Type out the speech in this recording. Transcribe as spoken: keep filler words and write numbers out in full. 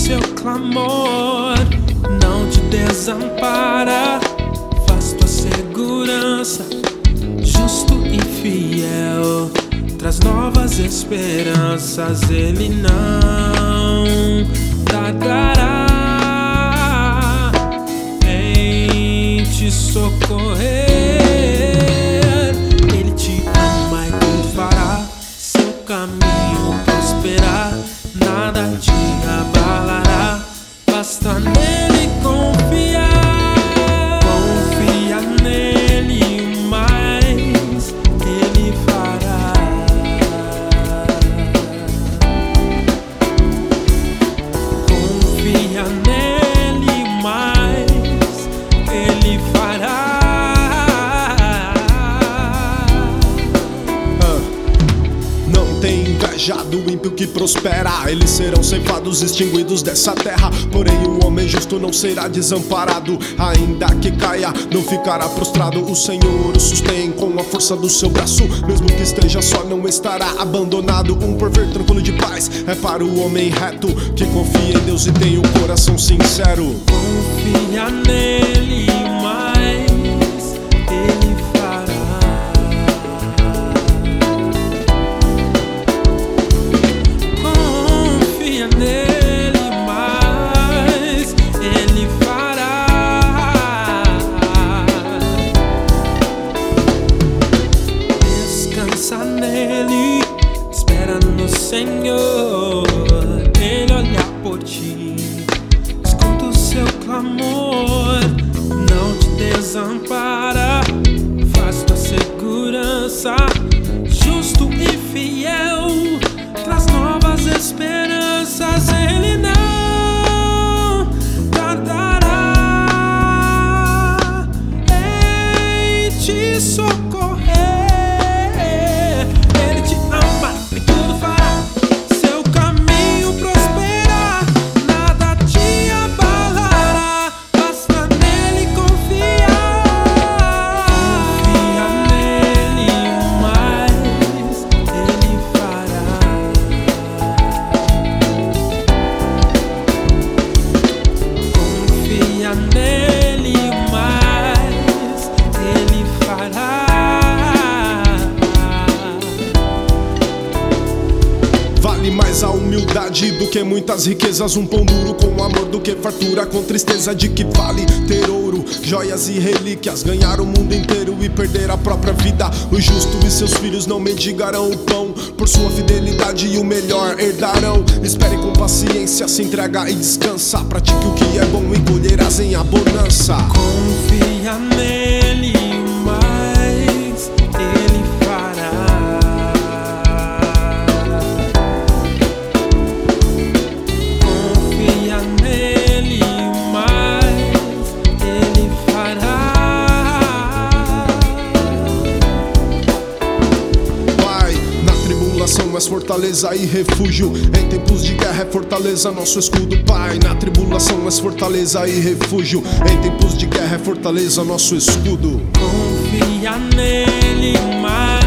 seu clamor, não te desampara, faz tua segurança, justo e fiel, traz novas esperanças, ele não tardará em te socorrer. Ele te ama e tudo fará seu caminho prosperar, nada te abalará, basta nele confiar. Confia nele, mas ele fará. Confia nele, mas ele fará. Não tem inveja do ímpio que prospera, eles serão ceifados, extinguidos dessa terra. Porém o homem justo não será desamparado, ainda que caia, não ficará prostrado. O Senhor o sustém com a força do seu braço, mesmo que esteja só, não estará abandonado. Um porvir tranquilo de paz é para o homem reto, que confia em Deus e tem o coração sincero. Confia nele, mas ele fará. Confia nele, mas ele fará. Descansa nele, espera no Senhor, ele olha por ti, escuta o seu clamor, não te desampara, faz tua segurança, justo e fiel, traz novas esperanças, ele não tardará em te socorrer. Ele te ama e tudo fará seu caminho prosperar, nada te abalará, basta nele confiar. Confia nele, mas ele fará. Confia nele, mas ele fará. Vale mais a humildade do que muitas riquezas, um pão duro com amor do que fartura com tristeza. De que vale ter ouro, joias e relíquias, ganhar o mundo inteiro e perder a própria vida? O justo e seus filhos não mendigarão o pão, por sua fidelidade e o melhor herdarão. Espere com paciência, se entrega e descansa, pratique o que é bom e colherás em abundância. Confia nele, mas ele fará. Confia nele, mas ele fará. Pai, na tribulação és fortaleza e refúgio, em tempos de guerra é fortaleza nosso escudo. Pai, na tribulação és fortaleza e refúgio, em tempos de guerra é fortaleza nosso escudo. Confia nele, mas